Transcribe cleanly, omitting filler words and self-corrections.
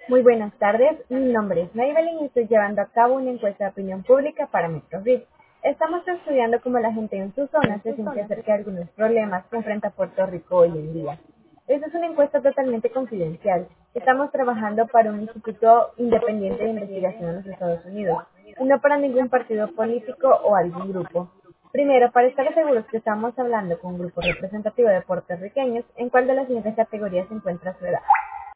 Muy buenas tardes, mi nombre es Maybelline y estoy llevando a cabo una encuesta de opinión pública para MetroRIT. Estamos estudiando cómo la gente en su zona se siente acerca de algunos problemas que enfrenta Puerto Rico hoy en día. Esta es una encuesta totalmente confidencial. Estamos trabajando para un instituto independiente de investigación en los Estados Unidos y no para ningún partido político o algún grupo. Primero, para estar seguros que estamos hablando con un grupo representativo de puertorriqueños, ¿en cuál de las siguientes categorías se encuentra su edad?